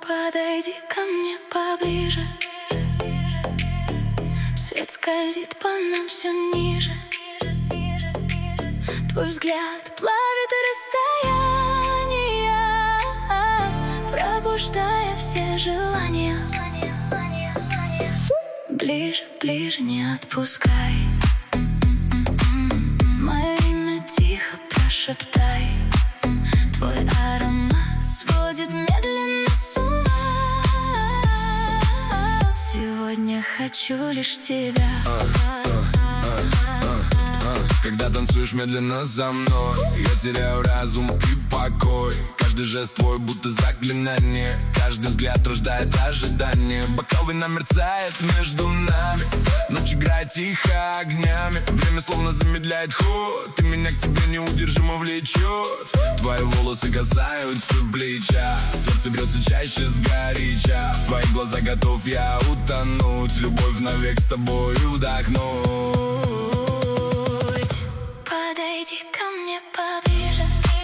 Подойди ко мне поближе. Свет скользит по нам все ниже. Твой взгляд плавит расстояние, пробуждая все желания. Ближе, ближе, не отпускай. Мое имя тихо прошептай. Твой аромат сводит медленно с ума. Сегодня хочу лишь тебя. Когда танцуешь медленно за мной, я теряю разум и покой. Каждый жест твой будто заклинание, каждый взгляд рождает ожидание. Бокал вина мерцает между нами, ночь играет тихо огнями. Время словно замедляет ход, и меня к тебе неудержимо влечет. Твои волосы касаются плеча, сердце бьется чаще сгоряча. В твоих глазах готов я утонуть, любовь навек с тобой вдохнуть. Подойди ко мне поближе.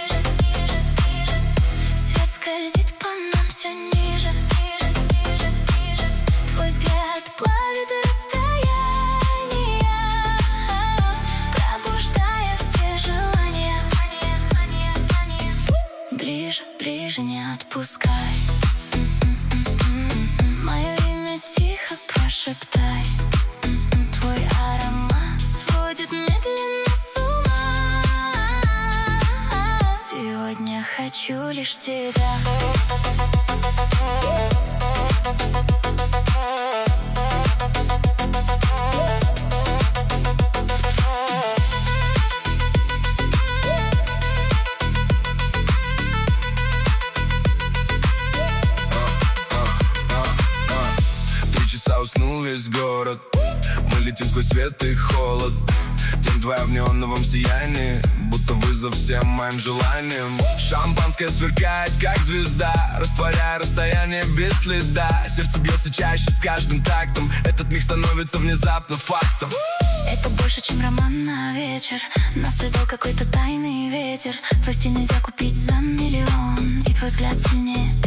Свет скользит по нам все ниже. Твой взгляд плавит расстояние, пробуждая все желания. Ближе, ближе, не отпускай. Мое имя тихо прошептай. Твой аромат сводит медленно с ума. Сегодня хочу лишь тебя. Уснул весь город, мы летим сквозь свет и холод. Тень твоя в неоновом сиянии, будто вызов всем моим желаниям. Шампанское сверкает, как звезда, растворяя расстояние без следа. Сердце бьется чаще с каждым тактом, этот миг становится внезапно фактом. Это больше, чем роман на вечер. Нас связал какой-то тайный ветер. Твой стиль нельзя купить за миллион, и твой взгляд сильнее